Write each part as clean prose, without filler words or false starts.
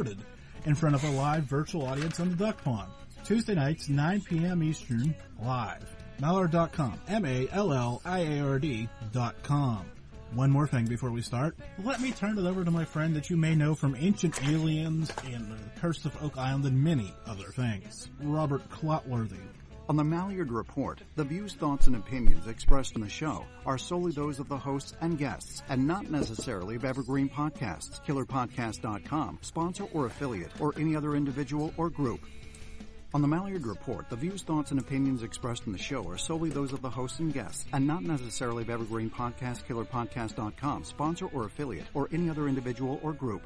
recorded in front of a live virtual audience on the Duck Pond. Tuesday nights, 9 p.m. Eastern, live. Mallard.com. MALLIARD.com. One more thing before we start. Let me turn it over to my friend that you may know from Ancient Aliens and The Curse of Oak Island and many other things, Robert Clotworthy. On the Mallard Report, the views, thoughts, and opinions expressed in the show are solely those of the hosts and guests, and not necessarily of Evergreen Podcasts, KillerPodcast.com, sponsor or affiliate, or any other individual or group. On the Mallard Report, the views, thoughts, and opinions expressed in the show are solely those of the hosts and guests, and not necessarily of Evergreen Podcast, KillerPodcast.com, sponsor or affiliate, or any other individual or group.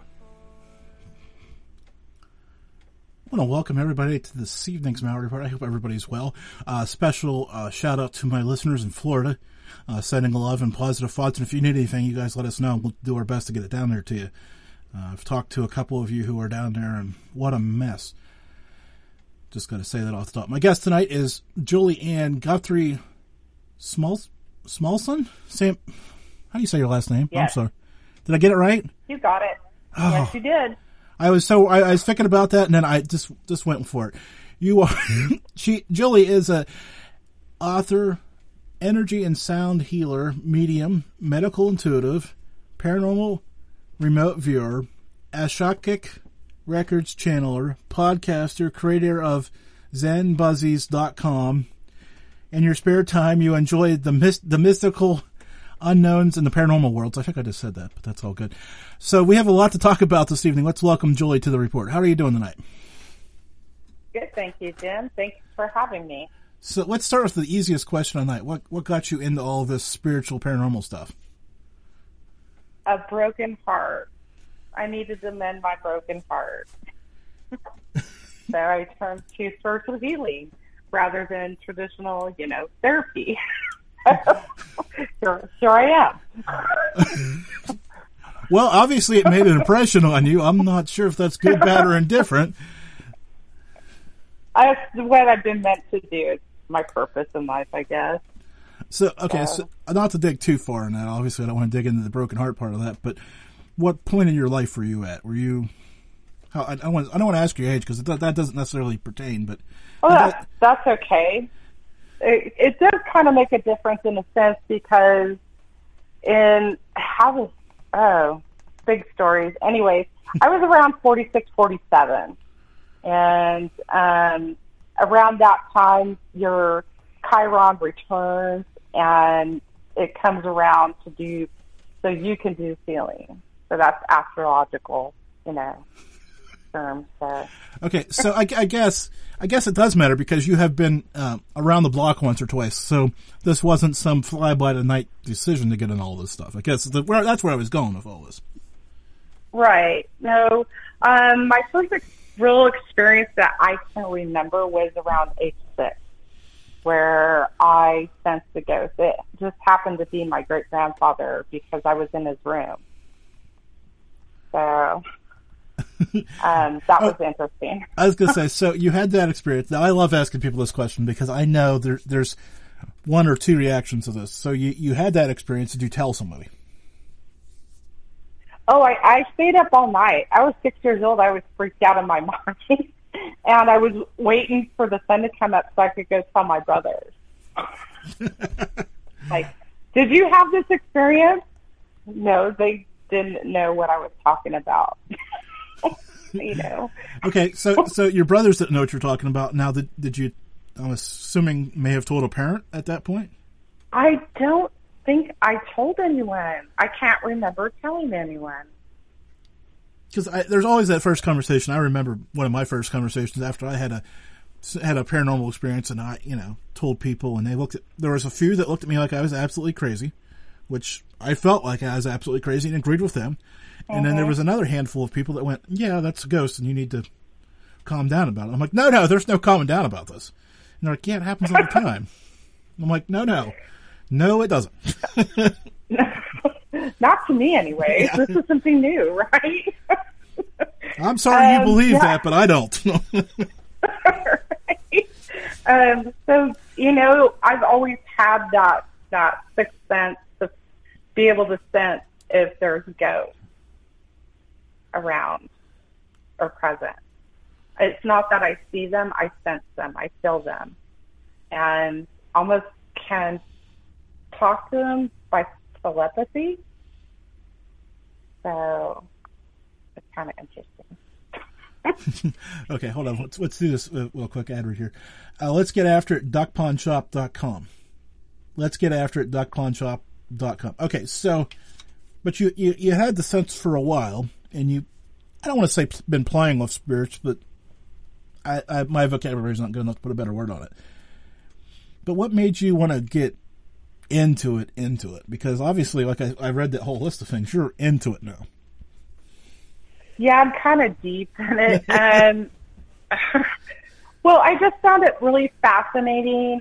I want to welcome everybody to this evening's Mallard Report. I hope everybody's well. Special shout out to my listeners in Florida, sending love and positive thoughts. And if you need anything, you guys let us know. We'll do our best to get it down there to you. I've talked to a couple of you who are down there, and what a mess. Just got to say that off the top. My guest tonight is Julie Ann Guthrie Smallson? Sam, how do you say your last name? Yes. I'm sorry. Did I get it right? You got it. Oh. Yes, you did. I was thinking about that, and then I just went for it. You are Julie is a author, energy and sound healer, medium, medical intuitive, paranormal remote viewer, Ashokik Records channeler, podcaster, creator of ZenBuzzies.com. In your spare time, you enjoy the mystical unknowns in the paranormal worlds. I think I just said that, but that's all good. So we have a lot to talk about this evening. Let's welcome Julie to the report. How are you doing tonight? Good, thank you, Jim. Thanks for having me. So let's start with the easiest question on night. What got you into all this spiritual paranormal stuff? A broken heart. I needed to mend my broken heart. So I turned to spiritual healing rather than traditional, therapy. Sure I am. Well, obviously it made an impression on you. I'm not sure if that's good, bad, or indifferent. That's what I've been meant to do. It's my purpose in life, I guess. So not to dig too far in that. Obviously, I don't want to dig into the broken heart part of that. But what point in your life were you at? Were you? I don't want to ask your age because that doesn't necessarily pertain. But that's okay. It does kind of make a difference in a sense because big stories. Anyways, I was around 46, 47. And around that time, your Chiron returns and it comes around so you can do healing. So that's astrological, terms. So. Okay, so I guess it does matter because you have been around the block once or twice. So this wasn't some fly-by-the-night decision to get in all this stuff. I guess that's where I was going with all this. Right. No, my first real experience that I can remember was around age 6, where I sensed a ghost. It just happened to be my great-grandfather because I was in his room. So that was interesting. I was going to say, so you had that experience. Now, I love asking people this question because I know there's one or two reactions to this. So you had that experience. Did you tell somebody? Oh, I stayed up all night. I was 6 years old. I was freaked out of my mind. And I was waiting for the sun to come up so I could go tell my brothers. Like, did you have this experience? No, they didn't know what I was talking about. Okay, so your brothers didn't know what you're talking about. Now, did you, I'm assuming, may have told a parent at that point? I don't think I told anyone. I can't remember telling anyone. Because there's always that first conversation. I remember one of my first conversations after I had a paranormal experience, and I, told people, and there was a few that looked at me like I was absolutely crazy, which I felt like I was absolutely crazy and agreed with them. And then there was another handful of people that went, yeah, that's a ghost, and you need to calm down about it. I'm like, no, there's no calming down about this. And they're like, yeah, it happens all the time. I'm like, no, it doesn't. Not to me, anyway. Yeah. This is something new, right? I'm sorry you believe that, but I don't. Right. So, I've always had that sixth sense to be able to sense if there's ghosts around. are present. It's not that I see them, I sense them, I feel them, and almost can talk to them by telepathy. So it's kind of interesting. Okay, hold on. Let's do this real quick ad read here. Let's get after it, duckpawnshop.com. Let's get after it, duckpawnshop.com. Okay, so, but you had the sense for a while, and I don't want to say been playing with spirits, but my vocabulary is not good enough to put a better word on it. But what made you want to get into it? Because obviously, like I read that whole list of things, you're into it now. Yeah, I'm kind of deep in it. And well, I just found it really fascinating.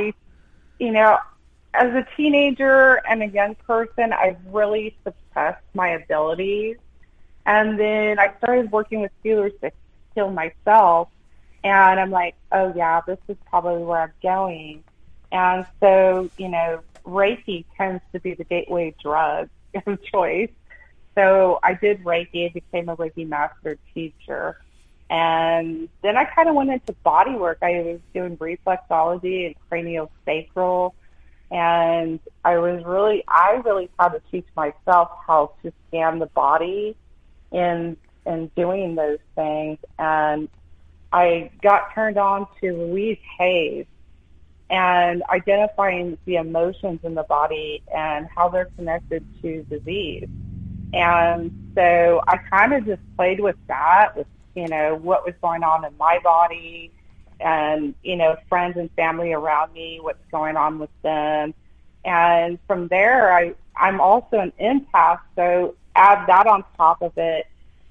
As a teenager and a young person, I really suppressed my abilities. And then I started working with healers to heal myself. And I'm like, oh, yeah, this is probably where I'm going. And so, Reiki tends to be the gateway drug of choice. So I did Reiki, I became a Reiki master teacher. And then I kind of went into body work. I was doing reflexology and craniosacral. And I really had to teach myself how to scan the body in doing those things. And I got turned on to Louise Hayes and identifying the emotions in the body and how they're connected to disease. And so I kind of just played with that, with, what was going on in my body and, friends and family around me, what's going on with them. And from there, I'm also an empath, so add that on top of it,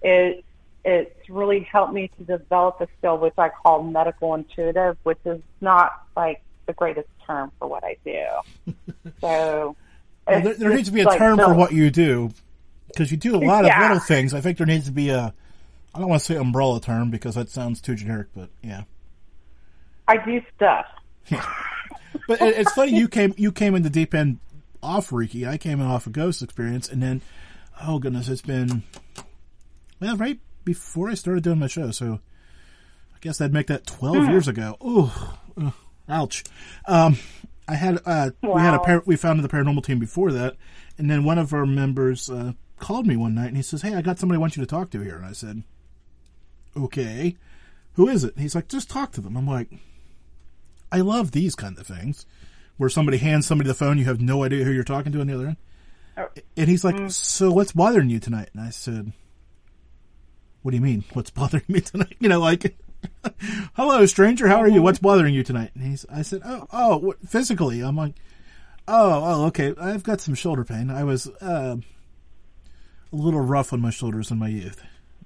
it's really helped me to develop a skill which I call medical intuitive, which is not like the greatest term for what I do. So well, there needs to be a term for what you do, because you do a lot of little things. I think there needs to be I don't want to say umbrella term because that sounds too generic, but yeah. I do stuff. But it's funny, you came in the deep end off Reiki. I came in off a ghost experience, and then, oh goodness, it's been, well, right before I started doing my show, so I guess that'd make that 12 years ago. Ooh, ouch. I had, we founded the paranormal team before that, and then one of our members called me one night, and he says, hey, I got somebody I want you to talk to here. And I said, okay, who is it? And he's like, just talk to them. I'm like, I love these kind of things where somebody hands somebody the phone, you have no idea who you're talking to on the other end. And he's like, so what's bothering you tonight? And I said, what do you mean, what's bothering me tonight? Hello, stranger, how are you? What's bothering you tonight? And I said, oh, physically. I'm like, oh, okay. I've got some shoulder pain. I was a little rough on my shoulders in my youth.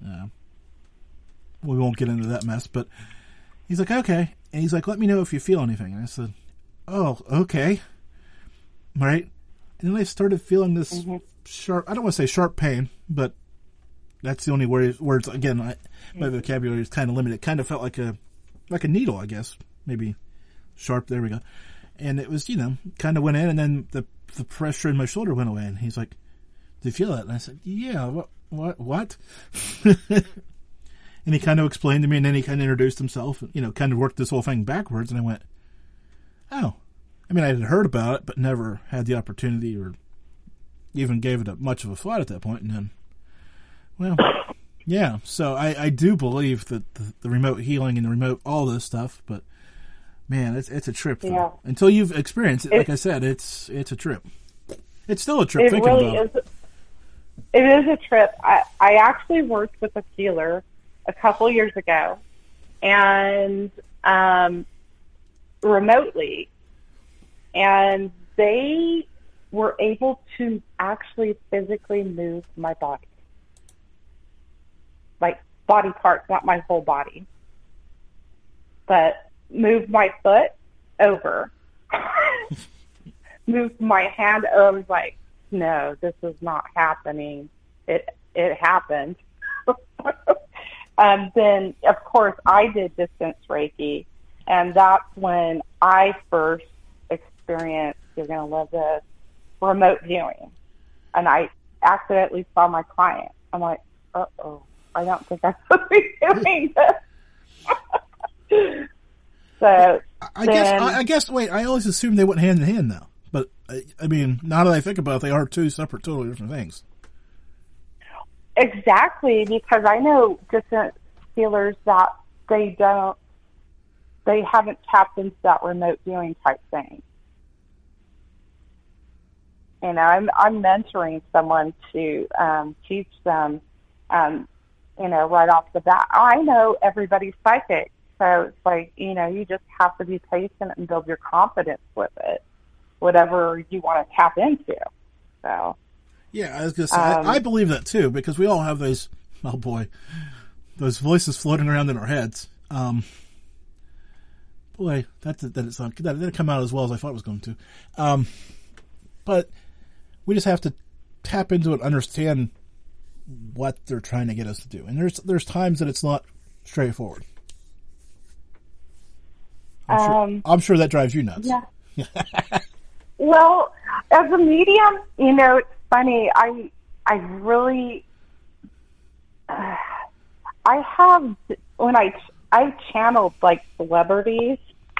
We won't get into that mess, but he's like, okay. And he's like, let me know if you feel anything. And I said, oh, okay. Right? And then I started feeling this sharp, I don't want to say sharp pain, but that's the only words. Again, my vocabulary is kind of limited. It kind of felt like a needle, I guess. Maybe sharp, there we go. And it was, kind of went in, and then the pressure in my shoulder went away. And he's like, do you feel that? And I said, yeah, what? And he kind of explained to me, and then he kind of introduced himself, kind of worked this whole thing backwards. And I went, oh. I mean, I had heard about it, but never had the opportunity or even gave it much of a thought at that point. And then, well, yeah. So I do believe that the remote healing and the remote, all this stuff, but man, it's a trip. Though. Yeah. Until you've experienced it, like I said, it's a trip. It's still a trip. It really is. It is a trip. I actually worked with a healer a couple years ago, and remotely, and they were able to actually physically move my body, like body parts, not my whole body, but move my foot over, moved my hand over. I was like, no, this is not happening. It happened. Then, of course, I did distance Reiki, and that's when I first experienced, you're going to love this, remote viewing. And I accidentally saw my client. I'm like, uh-oh. I don't think I'm supposed to be doing this. So I guess. Wait, I always assumed they went hand in hand now. But I mean, now that I think about it, they are two separate, totally different things. Exactly, because I know different healers that they haven't tapped into that remote viewing type thing. You know, I'm mentoring someone to teach them, you know, right off the bat. I know everybody's psychic, so it's like, you know, you just have to be patient and build your confidence with it, whatever you want to tap into. So. Yeah, I was going to say, I believe that too, because we all have those, oh boy, those voices floating around in our heads. Boy, that didn't come out as well as I thought it was going to. But we just have to tap into it and understand what they're trying to get us to do. And there's times that it's not straightforward. I'm sure that drives you nuts. Yeah. Well, as a medium, you know, it's funny. I really, I have, when I channeled like celebrities.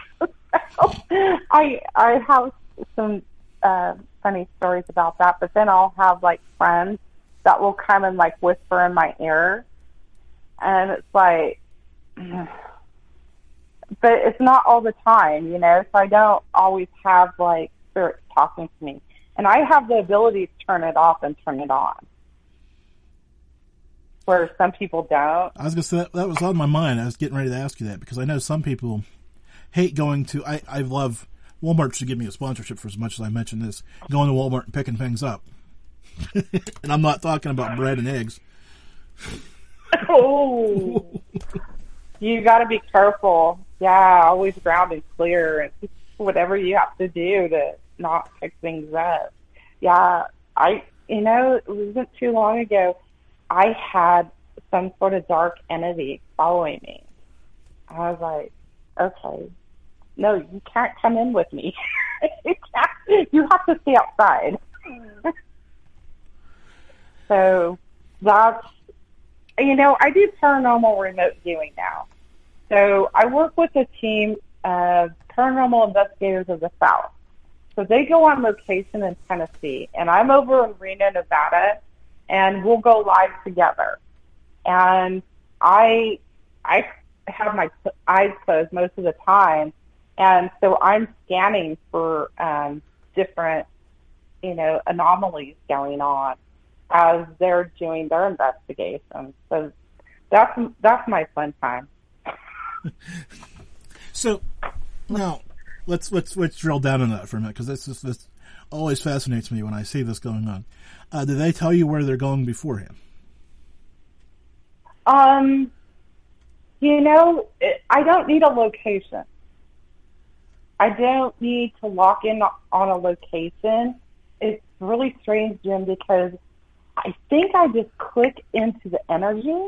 I have some funny stories about that, but then I'll have like friends that will come and like whisper in my ear, and it's like, but it's not all the time, you know, so I don't always have like spirits talking to me, and I have the ability to turn it off and turn it on, where some people don't. I was going to say that was on my mind. I was getting ready to ask you that, because I know some people hate going to, I love, Walmart should give me a sponsorship for as much as I mentioned this, going to Walmart and picking things up. And I'm not talking about bread and eggs. Oh, you got to be careful. Yeah, always ground and clear, and whatever you have to do to not pick things up. Yeah, you know, it wasn't too long ago, I had some sort of dark entity following me. I was like, okay, no, you can't come in with me. You have to stay outside. So that's, you know, I do paranormal remote viewing now. So I work with a team of paranormal investigators of the South. So they go on location in Tennessee, and I'm over in Reno, Nevada, and we'll go live together. And I have my eyes closed most of the time, and so I'm scanning for different, you know, anomalies going on as they're doing their investigation. So that's my fun time. So now let's drill down on that for a minute, because this always fascinates me when I see this going on. Did they tell you where they're going beforehand? You know, I don't need a location. I don't need to lock in on a location. It's really strange, Jim, because I think I just click into the energy,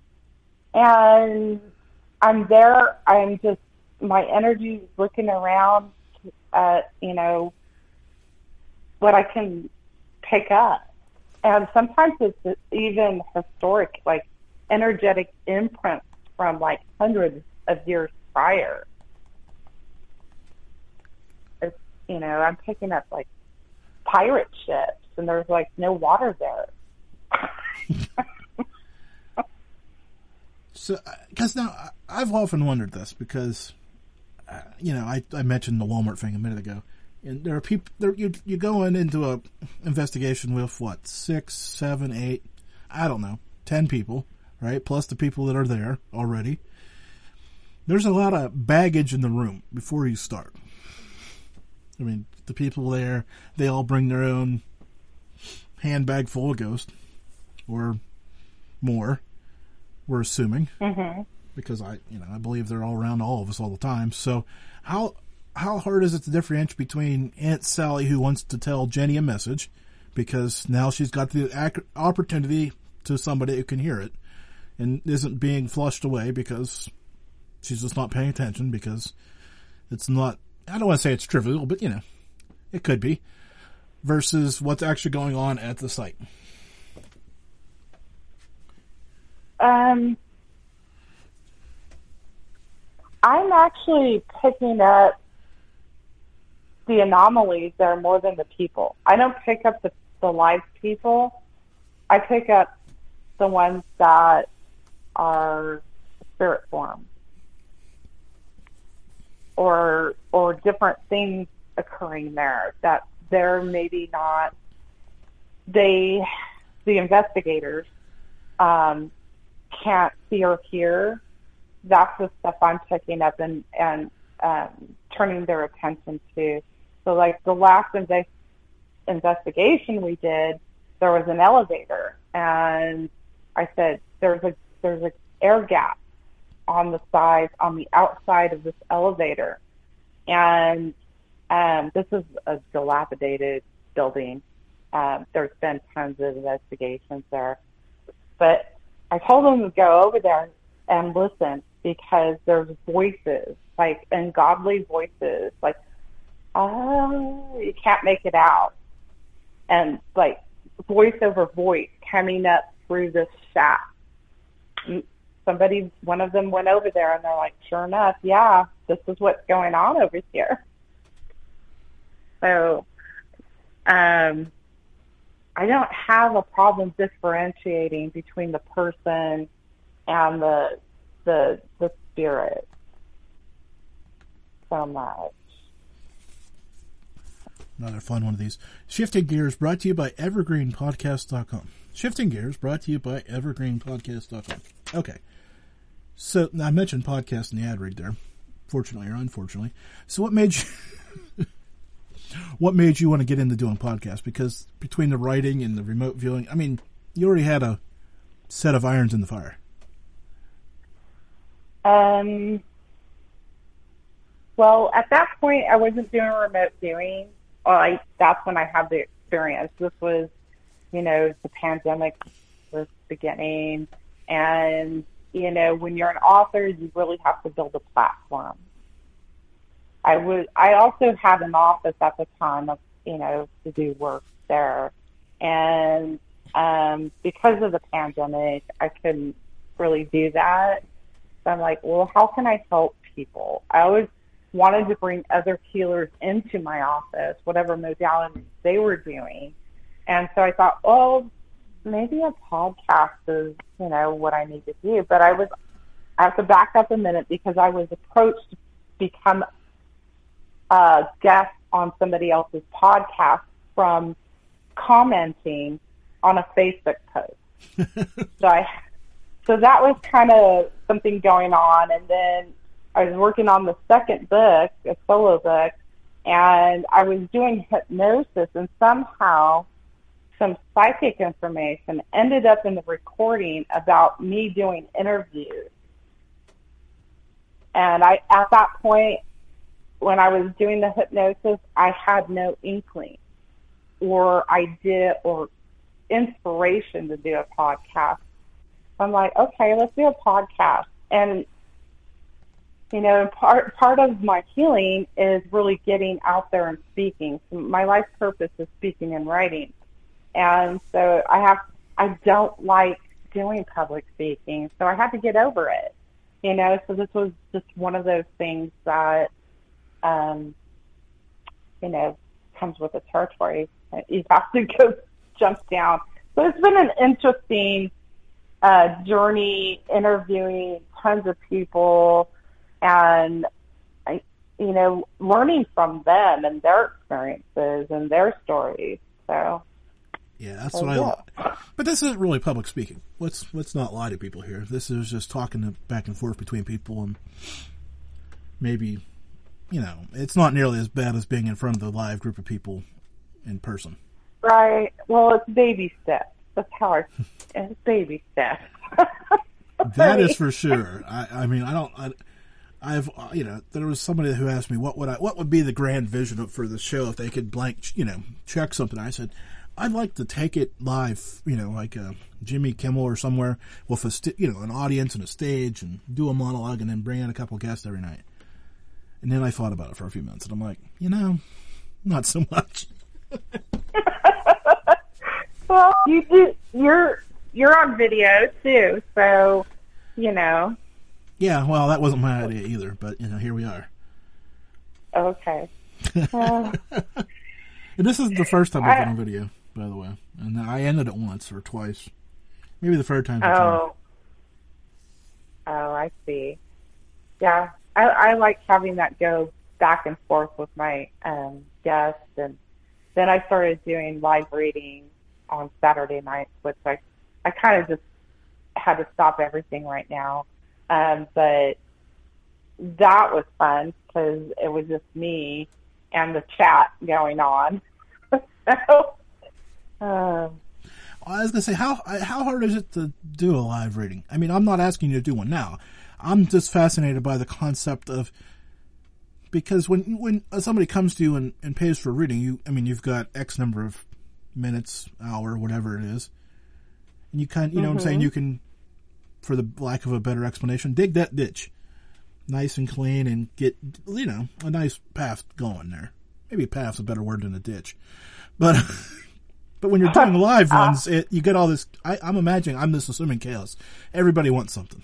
and I'm there. My energy is looking around at, you know, what I can pick up. And sometimes it's even historic, like energetic imprints from like hundreds of years prior. It's, you know, I'm picking up like pirate ships, and there's like no water there. So, because now I've often wondered this, because you know, I mentioned the Walmart thing a minute ago, and there are people there. You go into a investigation with what, 6, 7, 8, I don't know, 10 people, right? Plus the people that are there already. There's a lot of baggage in the room before you start. I mean, the people there, they all bring their own handbag full of ghosts, or more. We're assuming, because I believe they're all around all of us all the time. So, how hard is it to differentiate between Aunt Sally, who wants to tell Jenny a message, because now she's got the opportunity to somebody who can hear it, and isn't being flushed away because she's just not paying attention, because it's not, I don't want to say it's trivial, but, you know, it could be, versus what's actually going on at the site. I'm actually picking up the anomalies there more than the people. I don't pick up the live people. I pick up the ones that are spirit form or different things occurring there that they're maybe not, the investigators can't see or hear. That's the stuff I'm picking up and turning their attention to. So like the last investigation we did, there was an elevator, and I said, there's a air gap on the outside of this elevator. And this is a dilapidated building. There's been tons of investigations there. But I told them to go over there and listen, because there's voices, like ungodly voices, like, oh, you can't make it out. And like voice over voice coming up through this shaft. One of them went over there and they're like, sure enough, yeah, this is what's going on over here. So, I don't have a problem differentiating between the person and the spirit so much. Another fun one of these. Shifting Gears brought to you by evergreenpodcast.com. Shifting Gears brought to you by evergreenpodcast.com. Okay. So, I mentioned podcast in the ad read there, fortunately or unfortunately. So what made you want to get into doing podcasts? Because between the writing and the remote viewing, I mean, you already had a set of irons in the fire. Well, at that point, I wasn't doing remote viewing. That's when I had the experience. This was, the pandemic was beginning. And, when you're an author, you really have to build a platform. I also had an office at the time of, to do work there. And because of the pandemic, I couldn't really do that. So I'm like, well, how can I help people? I always wanted to bring other healers into my office, whatever modality they were doing. And so I thought, oh, maybe a podcast is, what I need to do. But I have to back up a minute, because I was approached to become a guest on somebody else's podcast from commenting on a Facebook post. So that was kind of something going on. And then I was working on the second book, a solo book, and I was doing hypnosis, and somehow some psychic information ended up in the recording about me doing interviews. And at that point, when I was doing the hypnosis, I had no inkling or idea or inspiration to do a podcast. I'm like, okay, let's do a podcast. And, part of my healing is really getting out there and speaking. So my life purpose is speaking and writing. And so I don't like doing public speaking, so I had to get over it, so this was just one of those things that, comes with the territory. You have to go jump down. So it's been an interesting journey, interviewing tons of people and, learning from them and their experiences and their stories. So. Yeah, that's what I like. But this isn't really public speaking. Let's not lie to people here. This is just talking back and forth between people, and maybe, it's not nearly as bad as being in front of the live group of people in person. Right. Well, it's baby steps. That's how it's baby steps. That is for sure. There was somebody who asked me what would be the grand vision for the show if they could check something. I said, I'd like to take it live, like Jimmy Kimmel or somewhere with an audience and a stage, and do a monologue, and then bring in a couple guests every night. And then I thought about it for a few minutes, and I'm like, not so much. Well, you're you're on video too, so, you know. Yeah, well, that wasn't my idea either, but, here we are. Okay. And this is the first time I've been on video, by the way. And I ended it once or twice. Maybe the third time. Oh, I see. Yeah, I like having that go back and forth with my guests, and then I started doing live readings on Saturday nights, which I kind of just had to stop everything right now. But that was fun because it was just me and the chat going on. So, I was going to say, how hard is it to do a live reading? I mean, I'm not asking you to do one now. I'm just fascinated by the concept of, because when somebody comes to you and pays for a reading, you've got X number of minutes, hour, whatever it is, and you know what I'm saying, you can, for the lack of a better explanation, dig that ditch nice and clean and get, a nice path going there. Maybe a path's a better word than a ditch. But when you're doing live ones, you get all this, I'm imagining, I'm just assuming chaos. Everybody wants something.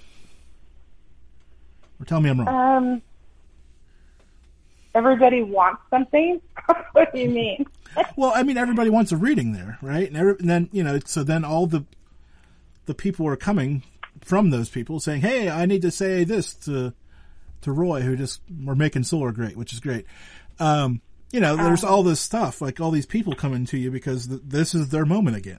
Or tell me I'm wrong. Everybody wants something? What do you mean? Well, I mean, everybody wants a reading there, right? And then, so then all the people are coming from those people saying, hey, I need to say this to Roy, who we're making Solar great, which is great. There's all this stuff, like all these people coming to you because this is their moment again.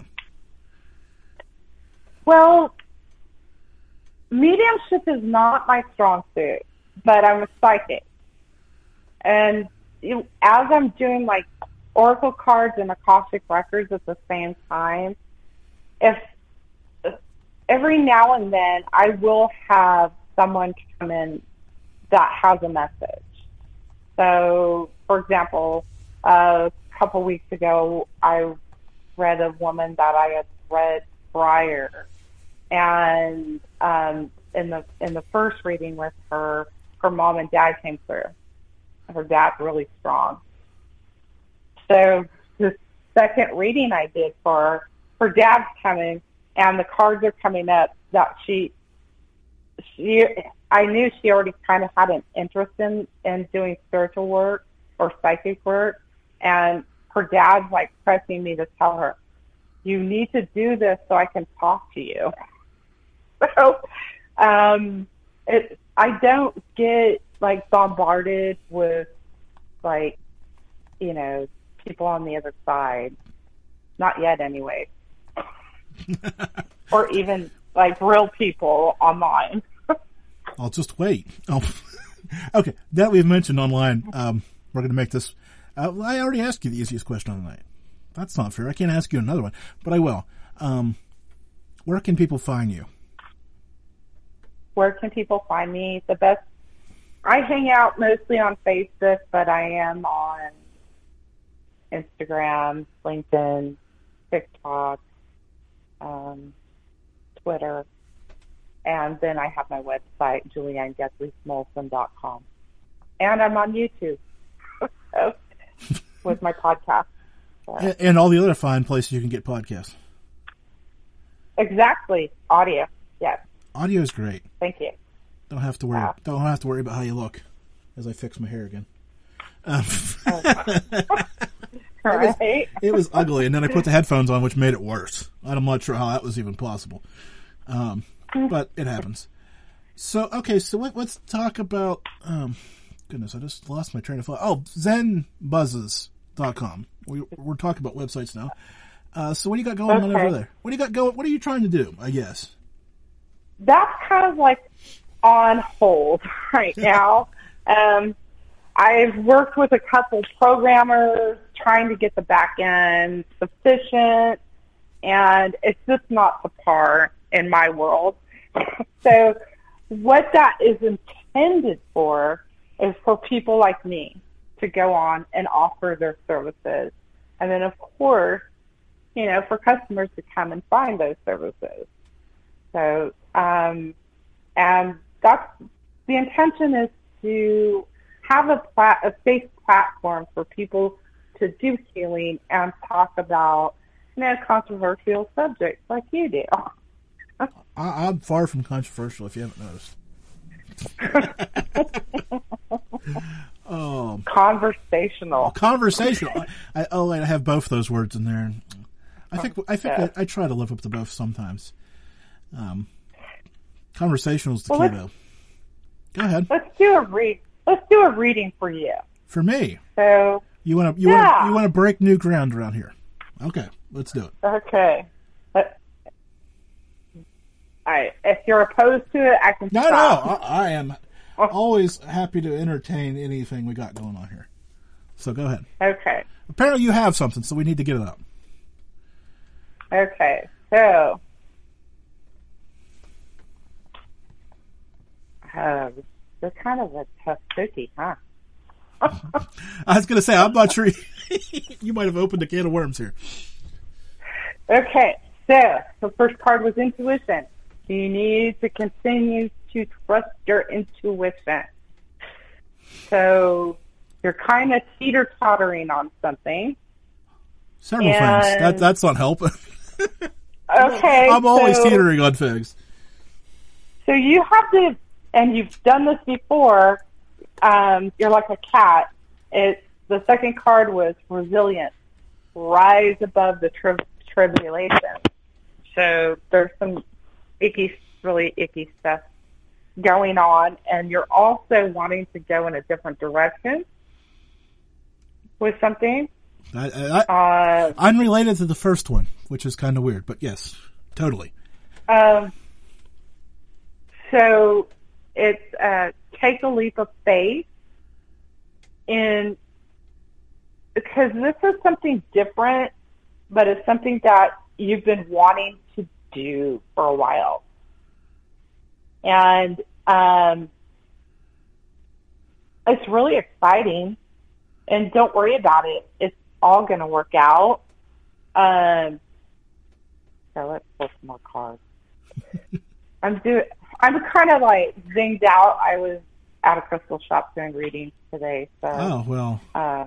Well, mediumship is not my strong suit, but I'm a psychic. And as I'm doing like oracle cards and Akashic records at the same time, if every now and then I will have someone come in that has a message. So, for example, a couple weeks ago, I read a woman that I had read prior, and in the first reading with her mom and dad came through. Her dad's really strong. So the second reading I did for her dad's coming, and the cards are coming up that I knew she already kind of had an interest in doing spiritual work or psychic work, and her dad's like pressing me to tell her, you need to do this so I can talk to you. So I don't get like bombarded with like, people on the other side. Not yet anyway. Or even like real people online. I'll just wait. Oh. Okay, that we've mentioned online. We're going to make this. I already asked you the easiest question of the night. That's not fair. I can't ask you another one, but I will. Where can people find you? Where can people find me? The best. I hang out mostly on Facebook, but I am on Instagram, LinkedIn, TikTok, Twitter. And then I have my website, JulianneGuthrie-Smolson.com. And I'm on YouTube with my podcast. So. And all the other fine places you can get podcasts. Exactly. Audio. Yes. Audio is great. Thank you. Don't have to worry. Yeah. Don't have to worry about how you look as I fix my hair again. Right. It was ugly, and then I put the headphones on, which made it worse. I'm not sure how that was even possible. But it happens. So, okay, so let's talk about, goodness, I just lost my train of thought. Oh, ZenBuzzes.com. We're talking about websites now. So what do you got going on over there? What do you got going? What are you trying to do, I guess? That's kind of like on hold right now. I've worked with a couple programmers trying to get the back end sufficient, and it's just not the par in my world. So what that is intended for is for people like me to go on and offer their services. And then, of course, for customers to come and find those services. So, and that's the intention, is to have a safe platform for people to do healing and talk about, controversial subjects like you do. I'm far from controversial, if you haven't noticed. Conversational. Conversational. I have both those words in there. I think I try to live up to both sometimes. Conversational is the key, though. Go ahead. Let's do a reading for you. For me. So you want to break new ground around here. Okay, let's do it. Okay. All right. If you're opposed to it, I can No, stop. I am always happy to entertain anything we got going on here. So go ahead. Okay. Apparently you have something, so we need to get it up. Okay. So, they're kind of a tough cookie, huh? I was going to say, I'm not sure you might have opened a can of worms here. Okay. So, the first card was intuition. You need to continue to trust your intuition. So, you're kind of teeter-tottering on something. Several things. That's not helping. Okay. I'm always teetering on things. So you have to, and you've done this before, you're like a cat. The second card was resilience. Rise above the tribulation. So there's some really icky stuff going on, and you're also wanting to go in a different direction with something. Unrelated to the first one, which is kind of weird, but yes, totally. So it's take a leap of faith because this is something different, but it's something that you've been wanting to do for a while. And it's really exciting, and don't worry about it. It's all going to work out. So let's pull some more cards. I'm kind of like zinged out. I was at a crystal shop doing readings today. So. Oh, well.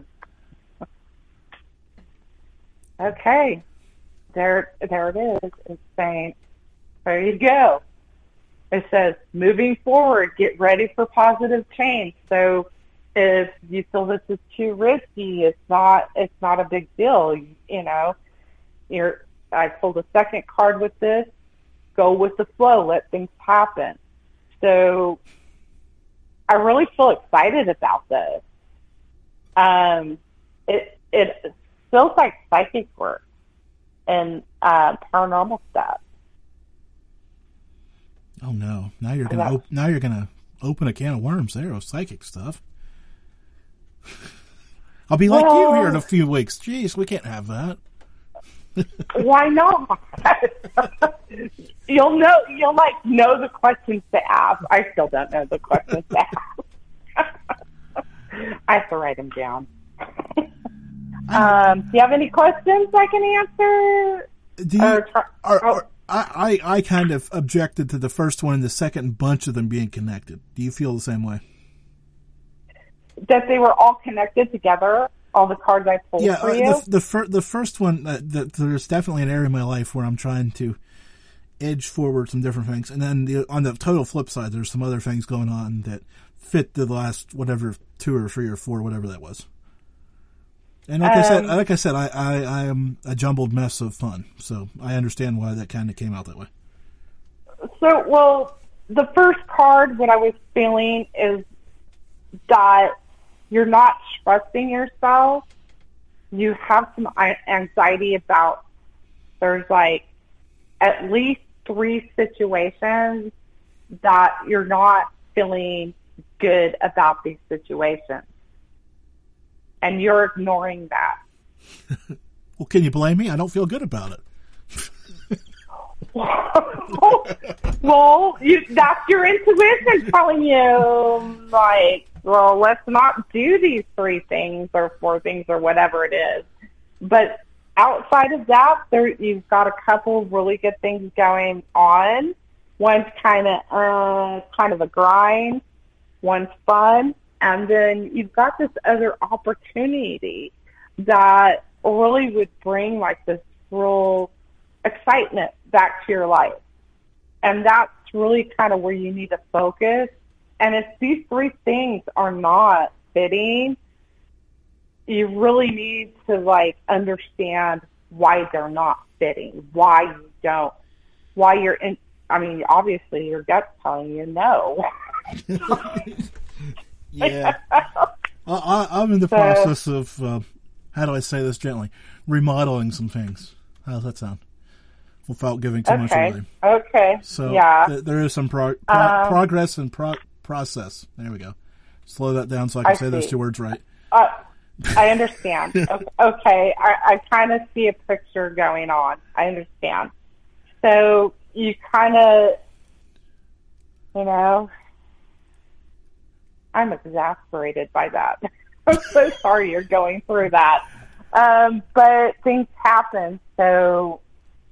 Okay. There it is. It's saying, there you go. It says, moving forward, get ready for positive change. So if you feel this is too risky, it's not a big deal. You know, I pulled a second card with this. Go with the flow. Let things happen. So I really feel excited about this. It feels like psychic work and paranormal stuff. Oh no! Now you're gonna open a can of worms there of psychic stuff. I'll be like you here in a few weeks. Jeez, we can't have that. Why not? You'll know the questions to ask. I still don't know the questions to ask. I have to write them down. Do you have any questions I can answer? I kind of objected to the first one and the second bunch of them being connected. Do you feel the same way? That they were all connected together, all the cards I pulled for you? The first one, there's definitely an area in my life where I'm trying to edge forward some different things. And then on the total flip side, there's some other things going on that fit the last, whatever, 2 or 3 or 4, whatever that was. And like I said, I am a jumbled mess of fun, so I understand why that kind of came out that way. So, well, the first card, what I was feeling is that you're not trusting yourself. You have some anxiety about, there's like at least 3 situations that you're not feeling good about these situations. And you're ignoring that. Well, can you blame me? I don't feel good about it. Well, that's your intuition telling you, like, well, let's not do these 3 things or 4 things or whatever it is. But outside of that, you've got a couple really good things going on. One's kind of a grind. One's fun. And then you've got this other opportunity that really would bring like this real excitement back to your life. And that's really kind of where you need to focus. And if these three things are not fitting, you really need to like understand why they're not fitting, why you're in. I mean, obviously your gut's telling you no. Yeah. I'm in the process of, how do I say this gently, remodeling some things. How does that sound? Without giving too much away. Okay. So yeah. There is some progress and process. There we go. Slow that down so I can say those two words right. I understand. Okay. I kind of see a picture going on. I understand. So you kind of, you know, I'm exasperated by that. I'm so sorry you're going through that. But things happen. So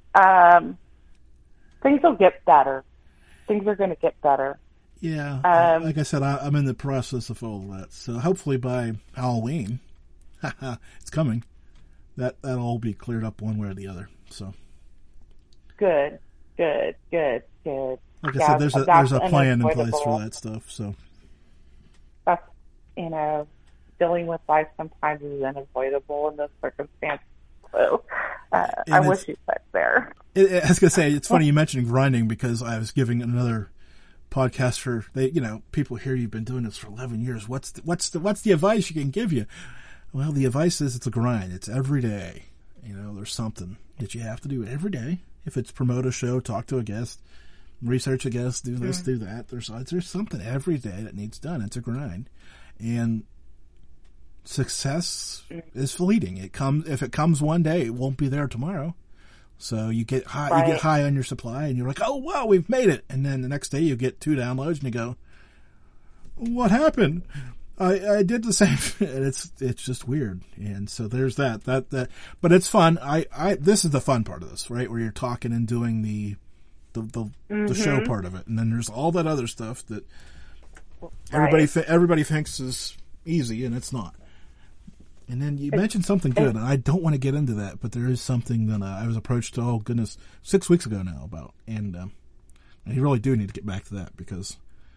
things will get better. Things are going to get better. Yeah. Like I said, I'm in the process of all of that. So hopefully by Halloween, it's coming, that'll all be cleared up one way or the other. So good. Like I said, there's a plan in place for that stuff. So that's, you know, dealing with life sometimes is unavoidable in this circumstance. So I wish you said there. I was gonna say, it's funny you mentioned grinding, because I was giving another podcast for people hear you've been doing this for 11 years. What's the advice you can give you? Well, the advice is it's a grind. It's every day. You know, there's something that you have to do every day. If it's promote a show, talk to a guest, research a guest, do this, do that. There's something every day that needs done. It's a grind, and success is fleeting. If it comes one day, it won't be there tomorrow. So you get high, right. You get high on your supply, and you're like, oh wow, we've made it. And then the next day you get 2 downloads, and you go, what happened? I did the same. And it's just weird. And so there's that, but it's fun. This is the fun part of this, right? Where you're talking and doing the show part of it. And then there's all that other stuff that everybody thinks is easy, and it's not. And then you mentioned something good, and I don't want to get into that, but there is something that I was approached, 6 weeks ago now about, and you really do need to get back to that, because,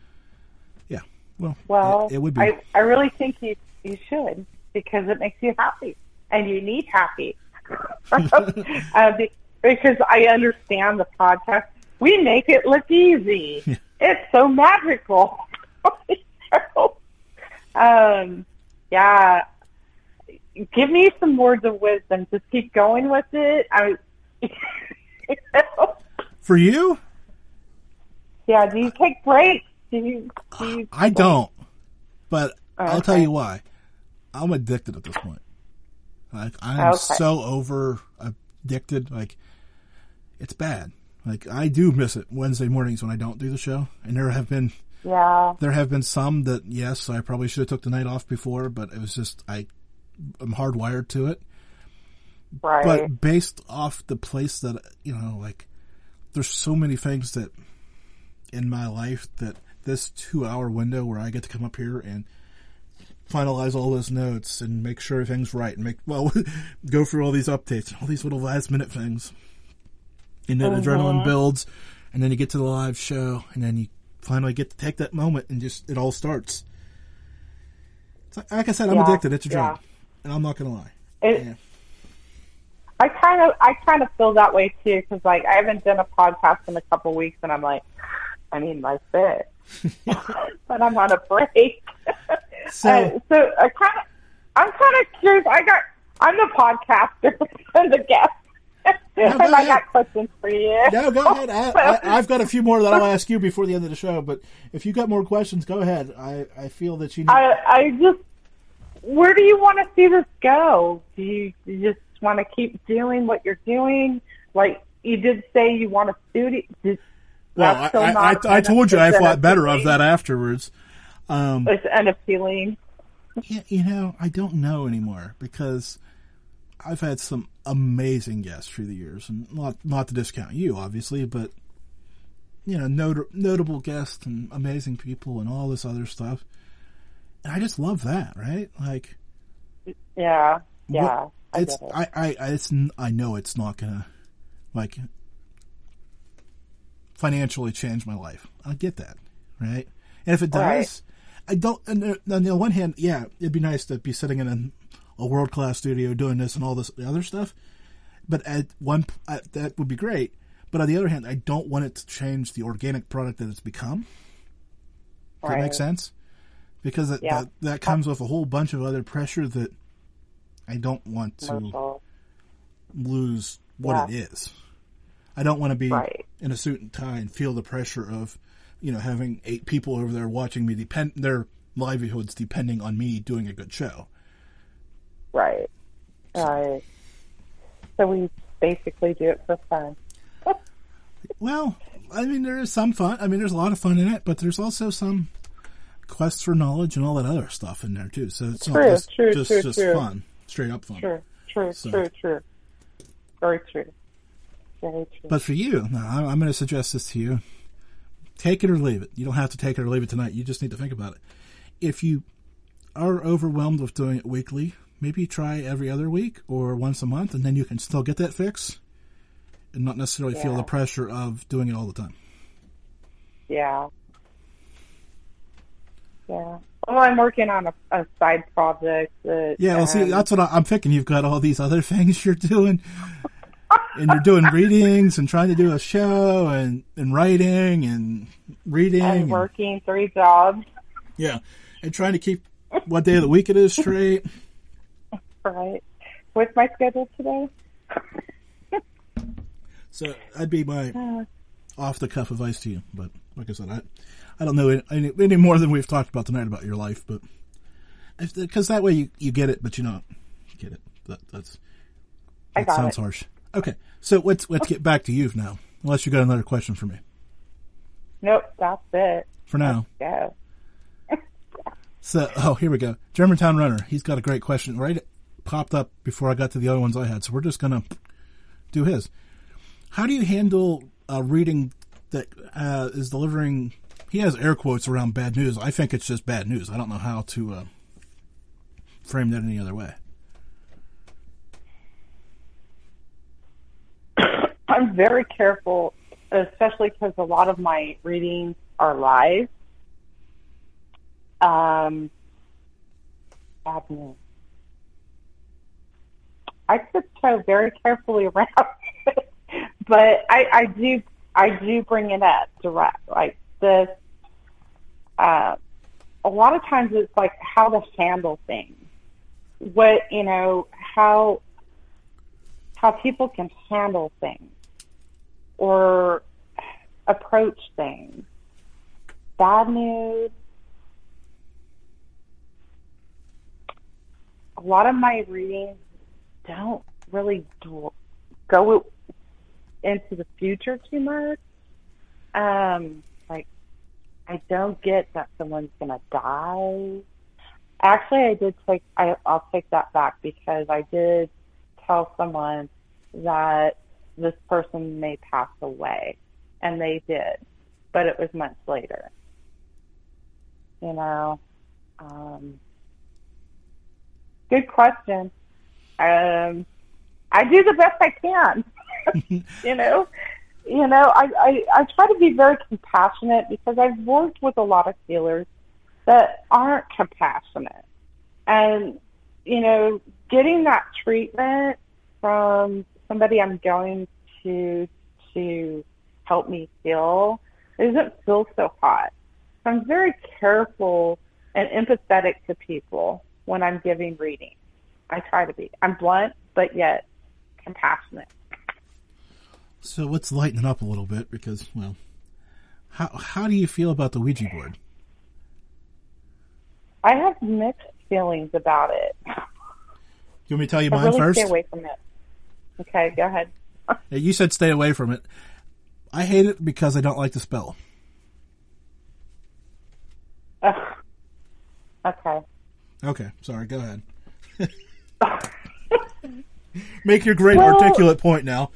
it would be. I really think you should, because it makes you happy, and you need happy. Because I understand the podcast. We make it look easy. Yeah. It's so magical. Yeah. Give me some words of wisdom. Just keep going with it. For you? Yeah. Do you take breaks? I don't. But I'll tell you why. I'm addicted at this point. Like, I am so over addicted. Like, it's bad. Like, I do miss it Wednesday mornings when I don't do the show. And there have been some that, yes, I probably should have took the night off before, but it was just, I'm hardwired to it. Right. But based off the place that, like, there's so many things that in my life that this 2-hour window where I get to come up here and finalize all those notes and make sure everything's right and go through all these updates and all these little last minute things. And then adrenaline builds, and then you get to the live show, and then you finally get to take that moment, and just it all starts. Like I said, I'm addicted. It's a drug, and I'm not going to lie. I kind of feel that way too, because like I haven't done a podcast in a couple weeks, and I'm like, I need my fit, but I'm on a break. So I'm kind of curious. I'm the podcaster and the guest. And I got questions for you. No, go ahead. I've got a few more that I'll ask you before the end of the show, but if you got more questions, go ahead. I feel that you need... where do you want to see this go? Do you just want to keep doing what you're doing? Like, you did say you want a studio. Well, I told you I thought better of that afterwards. It's unappealing. Yeah, I don't know anymore, because I've had some amazing guests through the years, and not to discount you, obviously, but notable guests and amazing people and all this other stuff. And I just love that, right? Like, yeah. I know it's not gonna, like, financially change my life. I get that, right? And if it does, I don't. And on the one hand, yeah, it'd be nice to be sitting in a world-class studio doing this and all this other stuff. But that would be great. But on the other hand, I don't want it to change the organic product that it's become. Does that make sense? Because that comes with a whole bunch of other pressure that I don't want to lose what it is. I don't want to be in a suit and tie and feel the pressure of, having 8 people over there watching me, their livelihoods depending on me doing a good show. Right. Right. So we basically do it for fun. Well, I mean, there is some fun. I mean, there's a lot of fun in it, but there's also some quest for knowledge and all that other stuff in there too. So it's not just fun, straight up fun. True. Very true. Very true. But for you, now, I'm going to suggest this to you. Take it or leave it. You don't have to take it or leave it tonight. You just need to think about it. If you are overwhelmed with doing it weekly, maybe try every other week or once a month, and then you can still get that fix and not necessarily feel the pressure of doing it all the time. Yeah. Well, I'm working on a side project. See, that's what I'm thinking. You've got all these other things you're doing, and you're doing readings and trying to do a show and writing and reading. And working 3 jobs. Yeah, and trying to keep what day of the week it is straight. Right. What's my schedule today? So that'd be my off-the-cuff advice to you. But like I said, I don't know any more than we've talked about tonight about your life. But because that way you get it, but you don't get it. That sounds harsh. Okay, so let's get back to you now. Unless you got another question for me. Nope, that's it. For now. Let's go. So, here we go. Germantown Runner. He's got a great question. Right, popped up before I got to the other ones I had. So we're just gonna do his. How do you handle a reading that is delivering? He has air quotes around bad news. I think it's just bad news. I don't know how to frame that any other way. I'm very careful, especially because a lot of my readings are live. Bad news. I tiptoe very carefully around it, but I do bring it up direct. Like this, a lot of times it's like how to handle things. How people can handle things or approach things. Bad news. A lot of my readings don't really go into the future too much. Like, I don't get that someone's going to die. Actually, I'll take that back because I did tell someone that this person may pass away, and they did, but it was months later. Good question. I do the best I can. I try to be very compassionate because I've worked with a lot of healers that aren't compassionate. And, getting that treatment from somebody I'm going to help me heal doesn't feel so hot. So I'm very careful and empathetic to people when I'm giving readings. I try to be. I'm blunt, but yet compassionate. So let's lighten it up a little bit because, well, how do you feel about the Ouija board? I have mixed feelings about it. You want me to tell you mine first? Stay away from it. Okay, go ahead. You said stay away from it. I hate it because I don't like the spell. Okay. Okay, sorry, go ahead. Make your great articulate point now.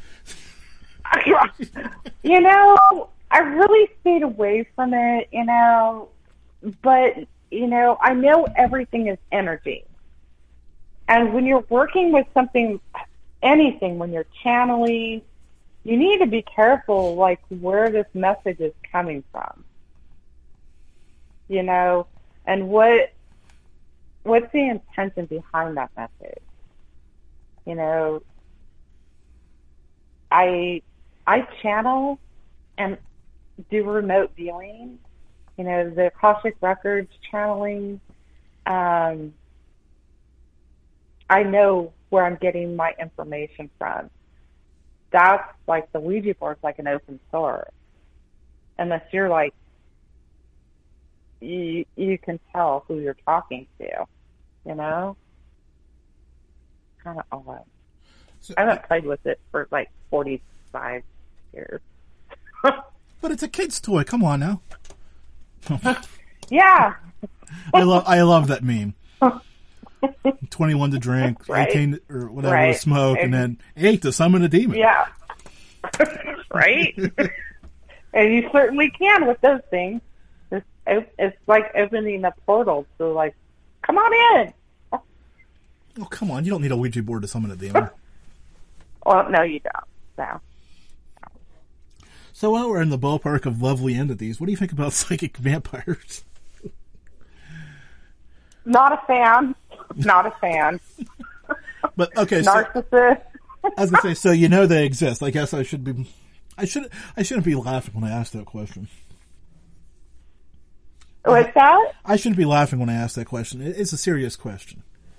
I really stayed away from it, but, I know everything is energy. And when you're working with anything, when you're channeling, you need to be careful, like, where this message is coming from, you know, and what's the intention behind that message? You know, I channel and do remote viewing, you know, the Akashic Records channeling. I know where I'm getting my information from. That's like the Ouija board's like an open source. Unless you're like, you can tell who you're talking to, you know? Kind of odd. So, I haven't played with it for like 45 years. but it's a kid's toy. Come on now. Yeah. I love that meme. 21 to drink, Right. 18 or whatever to Right. smoke, and then 8 to summon a demon. Yeah. Right? And you certainly can with those things. It's like opening a portal to, like, come on in. Oh, come on. You don't need a Ouija board to summon a demon. Well, no, you don't. No. So while we're in the ballpark of lovely entities, what do you think about psychic vampires? Not a fan. Not a fan. But okay, so Narcissist. I was gonna say, so you know they exist. I guess I shouldn't be laughing when I ask that question. What's that? I shouldn't be laughing when I ask that question. It's a serious question.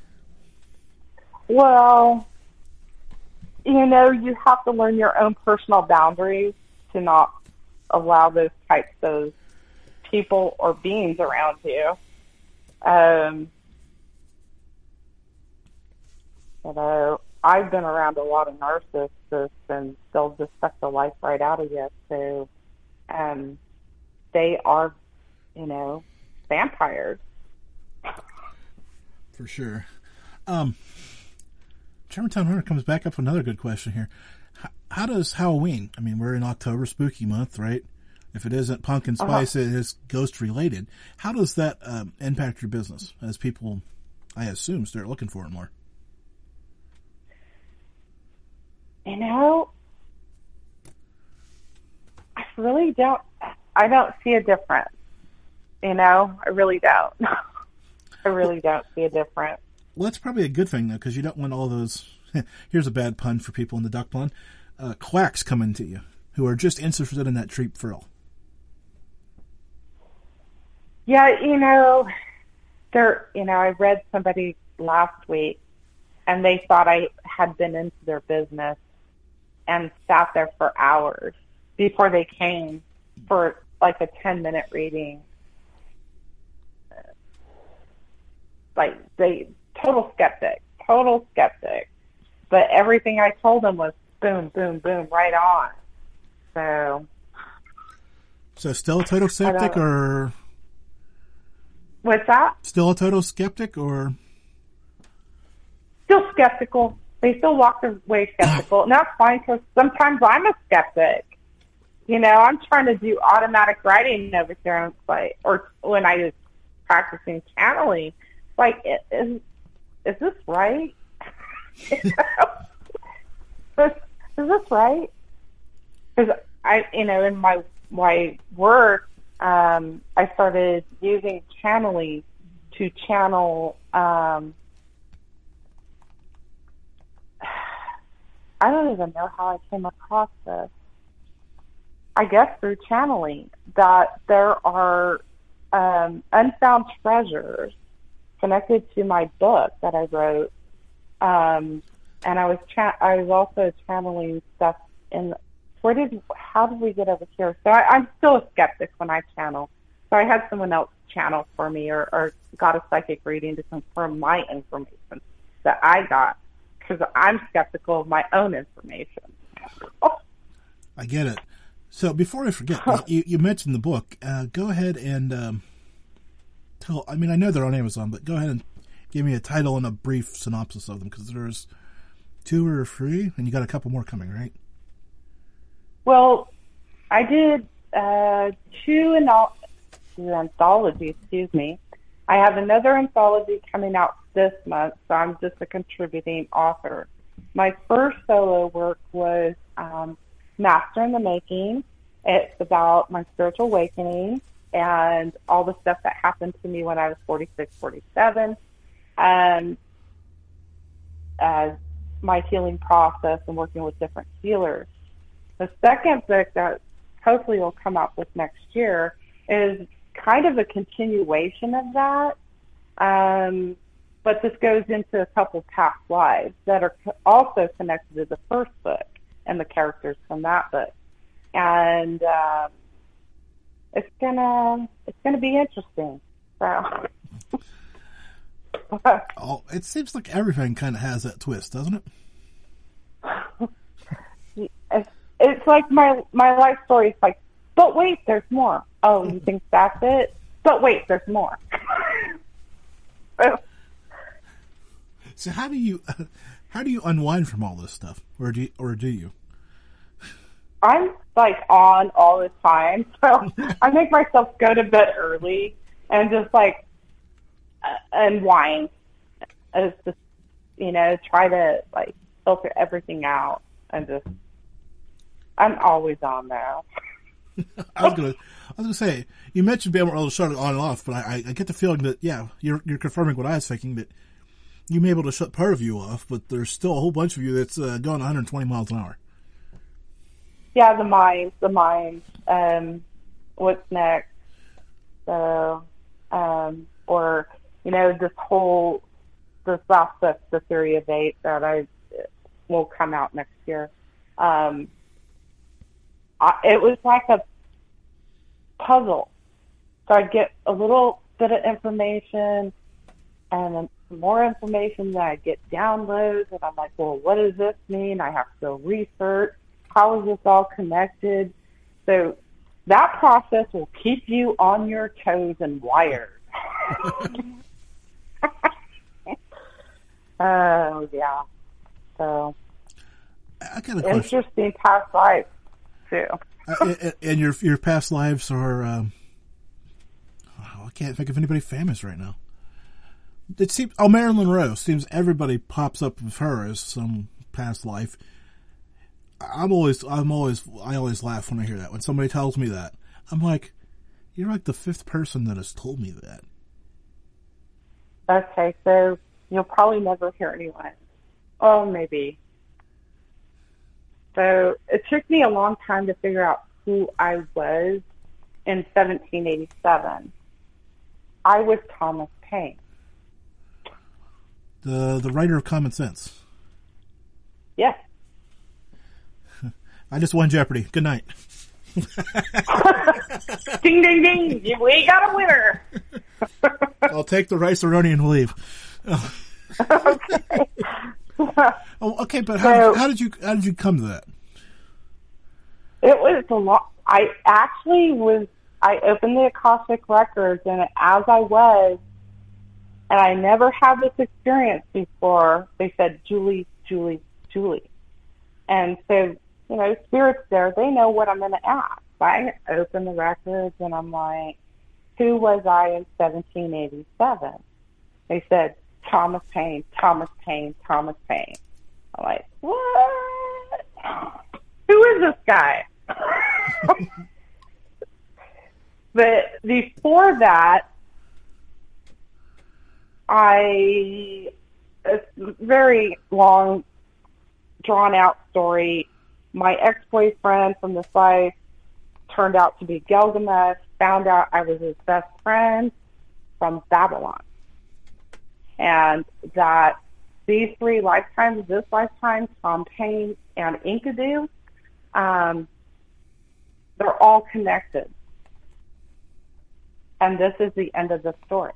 Well, you know, you have to learn your own personal boundaries to not allow those types of people or beings around you. You know, I've been around a lot of narcissists, and they'll just suck the life right out of you. So, they are, you know, vampires. For sure. Germantown Hunter comes back up with another good question here. How does Halloween, I mean, we're in October, spooky month, right? If it isn't pumpkin spice, it is ghost related. How does that impact your business as people, I assume, start looking for it more? You know, I don't see a difference. You know, I really don't. I really don't see a difference. Well, that's probably a good thing, though, because you don't want all those, here's a bad pun for people in the duck pond, quacks coming to you who are just interested in that cheap thrill. Yeah, you know, I read somebody last week, and they thought I had been into their business and sat there for hours before they came for like a 10-minute reading. Like, total skeptic. But everything I told them was boom, boom, boom, right on. So still a total skeptic, or what's that? Still a total skeptic, or Still skeptical. They still walk away skeptical. And that's fine, because sometimes I'm a skeptic. You know, I'm trying to do automatic writing over here, and it's like, or when I was practicing channeling, like, is this right? Is this right? Because in my work, I started using channeling to channel. I don't even know how I came across this. I guess through channeling, that there are unfound treasures connected to my book that I wrote, and I was also channeling stuff in. How did we get over here? So I'm still a skeptic when I channel. So I had someone else channel for me, or got a psychic reading to confirm my information that I got, because I'm skeptical of my own information. I get it. So before I forget, you mentioned the book. Go ahead and tell. I mean, I know they're on Amazon, but go ahead and give me a title and a brief synopsis of them, because there's 2 or 3, and you got a couple more coming, right? Well, I did 2 anthologies. Excuse me. I have another anthology coming out this month, so I'm just a contributing author. My first solo work was Master in the Making. It's about my spiritual awakening and all the stuff that happened to me when I was 46, 47, and as my healing process and working with different healers. The second book that hopefully will come out with next year is kind of a continuation of that, but this goes into a couple past lives that are also connected to the first book and the characters from that book. And it's gonna be interesting. So Oh, it seems like everything kind of has that twist, doesn't it? It's like my life story. It's like, but wait, there's more. Oh, you think that's it? But wait, there's more. So how do you unwind from all this stuff, or do you? I'm like on all the time, so I make myself go to bed early and just like unwind. It's just, try to like filter everything out and just. I'm always on now. I was gonna say, you mentioned being able to shut it on and off, but I get the feeling that you're confirming what I was thinking, that you may be able to shut part of you off, but there's still a whole bunch of you that's going 120 miles an hour. Yeah, the mind. What's next? So, or this last book, The Theory of Eight, that will come out next year. It was like a puzzle. So I'd get a little bit of information and then some more information, then I'd get downloads, and I'm like, well, what does this mean? I have to go research. How is this all connected? So that process will keep you on your toes and wired. Oh, yeah. So, I got a question. Interesting past life, too. And your past lives are, I can't think of anybody famous right now. It seems, Marilyn Monroe, seems everybody pops up with her as some past life. I always laugh when I hear that. When somebody tells me that, I'm like, you're like the fifth person that has told me that. Okay, so you'll probably never hear anyone. Oh, maybe. So it took me a long time to figure out who I was in 1787. I was Thomas Paine. The writer of Common Sense. Yes. I just won Jeopardy. Good night. Ding, ding, ding. We got a winner. I'll take the rice-a-roni and leave. Okay. Okay, but how did you come to that? It was a lot. I opened the Akashic Records, and as I was, and I never had this experience before, they said, Julie, Julie, Julie. And so, spirits there, they know what I'm going to ask. I open the records, and I'm like, who was I in 1787? They said, Thomas Paine, Thomas Paine, Thomas Paine. I'm like, what? Who is this guy? But before that, it's a very long, drawn-out story. My ex-boyfriend from this life turned out to be Gilgamesh, found out I was his best friend from Babylon. And that these three lifetimes, this lifetime, Tom Paine and Enkidu, they're all connected. And this is the end of the story.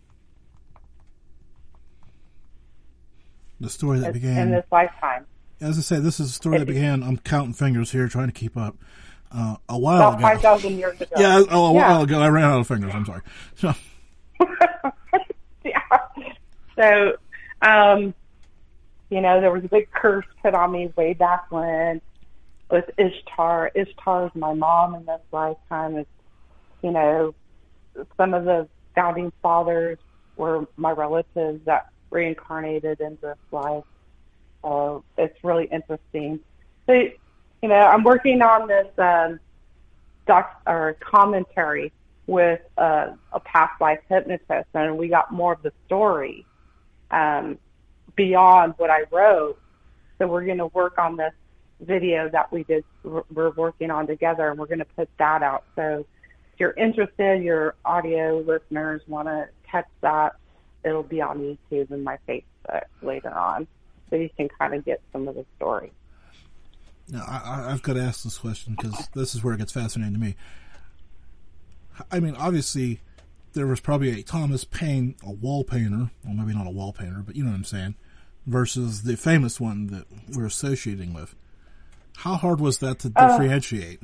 The story that began in this lifetime. As I say, this is a story that began. I'm counting fingers here, trying to keep up. A while about ago, 5,000 years ago. Yeah, a while ago, I ran out of fingers. I'm sorry. So. Yeah. So, there was a big curse put on me way back when with Ishtar. Ishtar is my mom in this lifetime. It's, some of the founding fathers were my relatives that reincarnated in this life. So it's really interesting. So I'm working on this commentary with a past life hypnotist, and we got more of the story beyond what I wrote. So we're going to work on this video that we're working on together, and we're going to put that out. So if you're interested, your audio listeners want to catch that, it'll be on YouTube and my Facebook later on, so you can kind of get some of the story. Now, I've got to ask this question because this is where it gets fascinating to me. I mean, obviously, there was probably a Thomas Paine, a wall painter, well, maybe not a wall painter, but you know what I'm saying, versus the famous one that we're associating with. How hard was that to differentiate?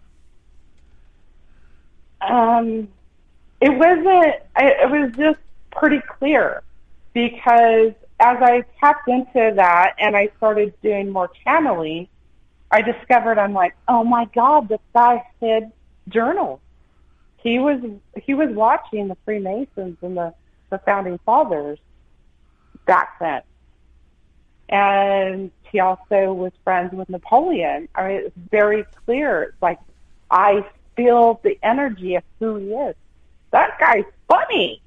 It wasn't. It was just pretty clear, because as I tapped into that and I started doing more channeling, I discovered, I'm like, oh my God, this guy hid journals. He was watching the Freemasons and the Founding Fathers back then. And he also was friends with Napoleon. I mean, it's very clear. It's like, I feel the energy of who he is. That guy's funny.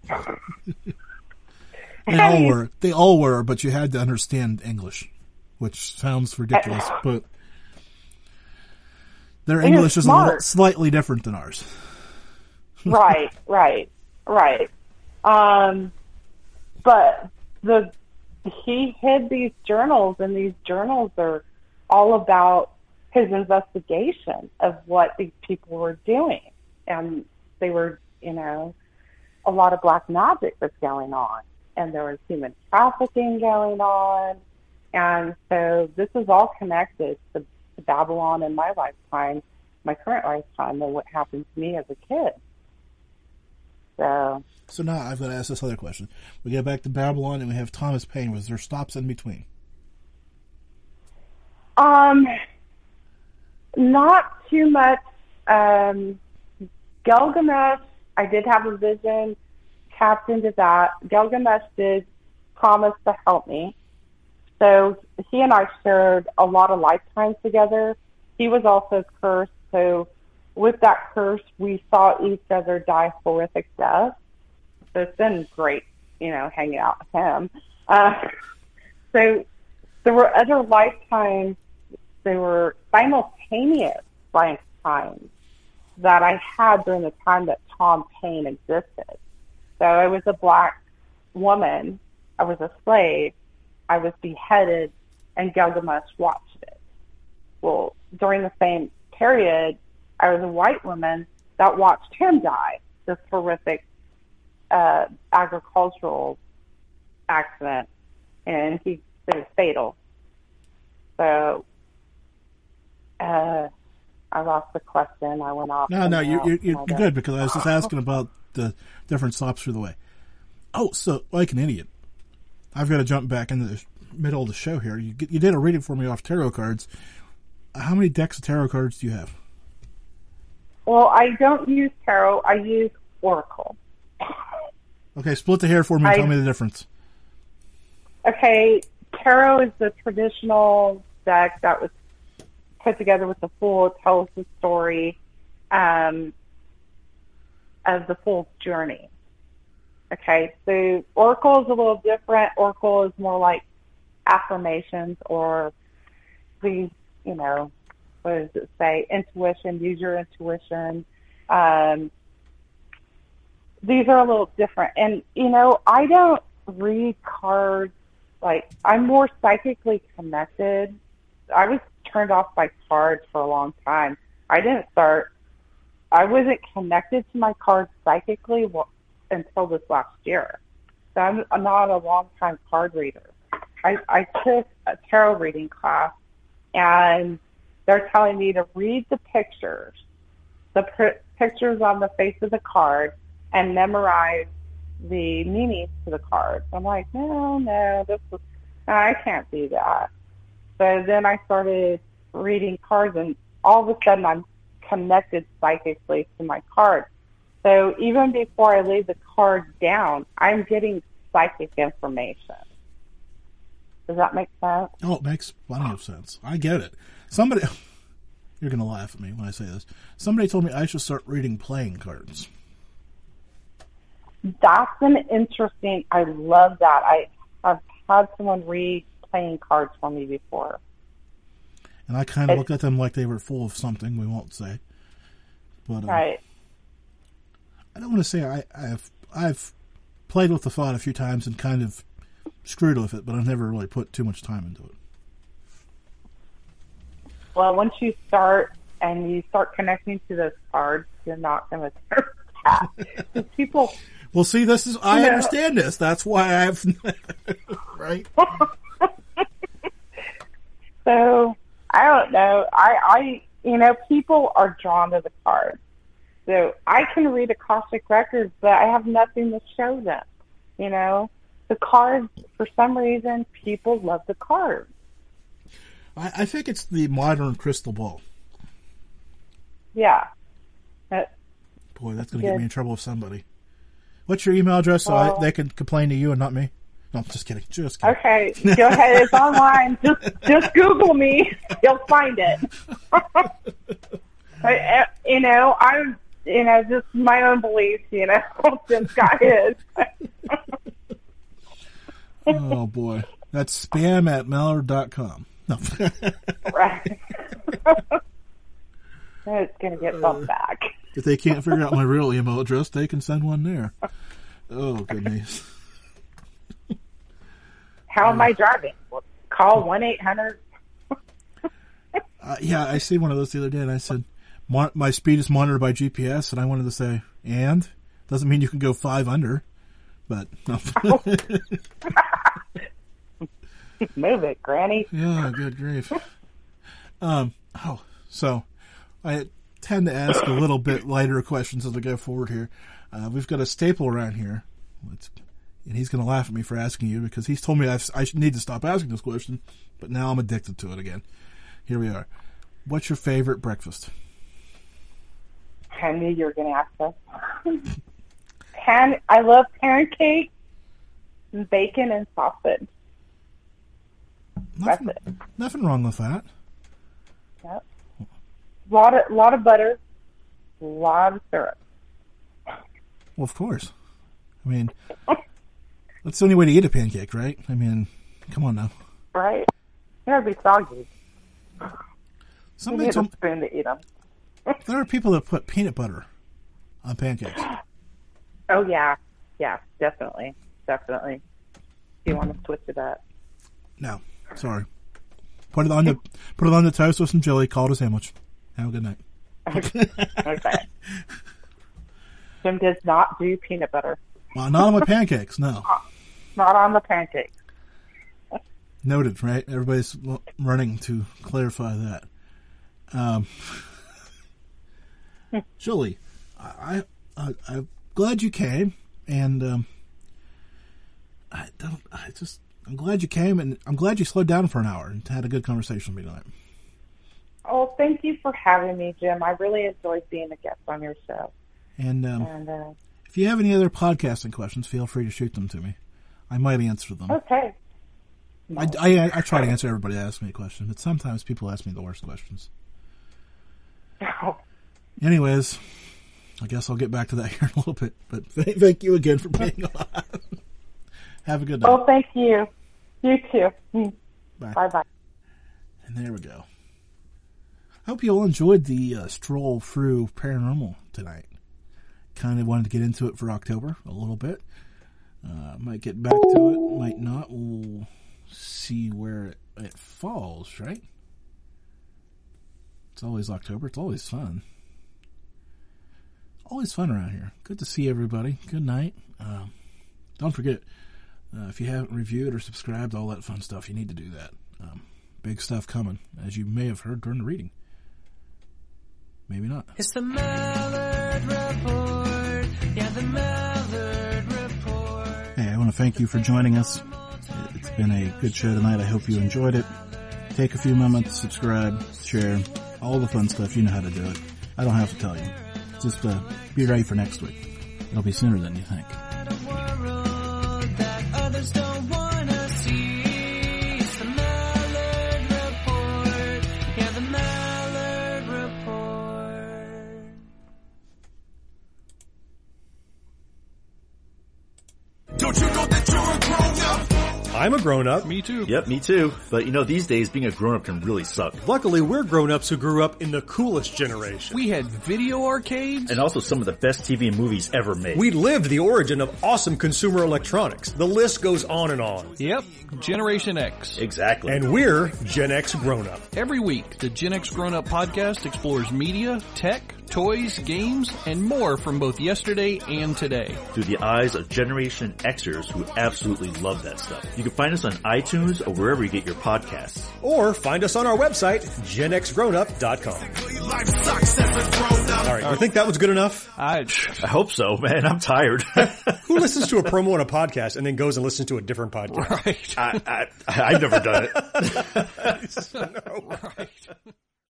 They all were, but you had to understand English, which sounds ridiculous, but their English is slightly different than ours. Right. But he hid these journals, and these journals are all about his investigation of what these people were doing. And they were, a lot of black magic was going on, and there was human trafficking going on. And so this is all connected to Babylon in my lifetime, my current lifetime, and what happened to me as a kid. So now I've got to ask this other question. We get back to Babylon and we have Thomas Paine. Was there stops in between? Not too much. Gilgamesh, I did have a vision, tapped into that. Gilgamesh did promise to help me. So he and I shared a lot of lifetimes together. He was also cursed, so with that curse, we saw each other die horrific deaths. So it's been great, hanging out with him. So there were other lifetimes, there were simultaneous lifetimes that I had during the time that Tom Paine existed. So I was a black woman, I was a slave, I was beheaded, and Gilgamesh watched it. Well, during the same period, I was a white woman that watched him die, this horrific agricultural accident, and it was fatal. So I lost the question. I went off. No, you're good, because I was just asking about the different stops through the way. Oh, so like an idiot, I've got to jump back into the middle of the show here. You did a reading for me off tarot cards. How many decks of tarot cards do you have? Well, I don't use tarot. I use Oracle. Okay, split the hair for me and tell me the difference. Okay, tarot is the traditional deck that was put together with the Fool. It tells the story of the Fool's journey. Okay, so Oracle is a little different. Oracle is more like affirmations, or these, what does it say? Intuition, use your intuition. These are a little different. And, I don't read cards. Like, I'm more psychically connected. I was turned off by cards for a long time. I wasn't connected to my cards psychically until this last year. So I'm not a long-time card reader. I took a tarot reading class, and they're telling me to read the pictures on the face of the card, and memorize the meanings to the cards. I'm like, no, I can't do that. So then I started reading cards, and all of a sudden I'm connected psychically to my cards. So even before I lay the cards down, I'm getting psychic information. Does that make sense? Oh, it makes plenty of sense. I get it. Somebody, you're going to laugh at me when I say this. Somebody told me I should start reading playing cards. That's an interesting, I love that. I've had someone read playing cards for me before. And I kind of looked at them like they were full of something, we won't say. But right. I don't want to say I've played with the thought a few times and kind of screwed with it, but I've never really put too much time into it. Well, once you start and you start connecting to those cards, you're not going to turn back. People. Well, see, I understand this. That's why I've, right? So, I don't know. People are drawn to the cards. So, I can read Akashic Records, but I have nothing to show them. The cards, for some reason, people love the cards. I think it's the modern crystal ball. Yeah. Boy, that's going to get me in trouble with somebody. What's your email address so they can complain to you and not me? No, I'm just kidding. Just kidding. Okay, go ahead. It's online. Just Google me. You'll find it. I'm, just my own beliefs, This guy is. Oh, boy. That's spam@mallard.com. No. Right. It's going to get bumped back. If they can't figure out my real email address, they can send one there. Oh, goodness. How am I driving? Well, call 1-800. Yeah, I see one of those the other day, and I said, my speed is monitored by GPS, and I wanted to say, and? Doesn't mean you can go 5 under, but... No. Move it, Granny. Yeah, good grief. So I tend to ask a little bit lighter questions as we go forward here. We've got a staple around here, and he's going to laugh at me for asking you because he's told me I need to stop asking this question, but now I'm addicted to it again. Here we are. What's your favorite breakfast? I knew you were going to ask that. I love pancakes, and bacon, and sausage. Nothing wrong with that. Yep. Lot of butter, a lot of syrup. Well, of course. I mean, that's the only way to eat a pancake, right? I mean, come on now. Right. They'll be soggy. Somebody you need a spoon to eat them. There are people that put peanut butter on pancakes. Oh, yeah. Yeah, definitely. Definitely. Do you want to switch to that? No. Sorry. Put it on the toast with some jelly. Call it a sandwich. Have a good night. Okay. Jim does not do peanut butter. Well, not on my pancakes, no. Not on the pancakes. Noted, right? Everybody's running to clarify that. Julie, I'm glad you came, and I'm glad you came, and I'm glad you slowed down for an hour and had a good conversation with me tonight. Oh, thank you for having me, Jim. I really enjoyed being a guest on your show. And if you have any other podcasting questions, feel free to shoot them to me. I might answer them. Okay. I try to answer everybody that asks me a question, but sometimes people ask me the worst questions. Oh. Anyways, I guess I'll get back to that here in a little bit. But thank you again for being on. Have a good night. Oh, thank you. You too. Bye. Bye-bye. And there we go. I hope you all enjoyed the stroll through paranormal tonight. Kind of wanted to get into it for October a little bit. Might get back to it, might not. We'll see where it falls, right? It's always October. It's always fun. Always fun around here. Good to see everybody. Good night. Don't forget, if you haven't reviewed or subscribed, all that fun stuff, you need to do that. Big stuff coming, as you may have heard during the reading. Maybe not. It's the Mallard Report. Yeah, the Mallard Report. Hey, I want to thank you for joining us. It's been a good show tonight. I hope you enjoyed it. Take a few moments, subscribe, share, all the fun stuff. You know how to do it. I don't have to tell you. Just be ready for next week. It'll be sooner than you think. It's the Mallard Report. Yeah, the Mallard Report. I'm a grown-up. Me too. Yep, me too. But these days being a grown-up can really suck. Luckily, we're grown-ups who grew up in the coolest generation. We had video arcades. And also some of the best TV and movies ever made. We lived the origin of awesome consumer electronics. The list goes on and on. Yep, Generation X. Exactly. And we're Gen X grown-up. Every week, the Gen X Grown Up podcast explores media, tech, toys, games, and more from both yesterday and today. Through the eyes of Generation Xers who absolutely love that stuff. You can find us on iTunes or wherever you get your podcasts. Or find us on our website, genxgrownup.com. Alright, you think that was good enough? I hope so, man. I'm tired. Who listens to a promo on a podcast and then goes and listens to a different podcast? Right. I've never done it. No. Right.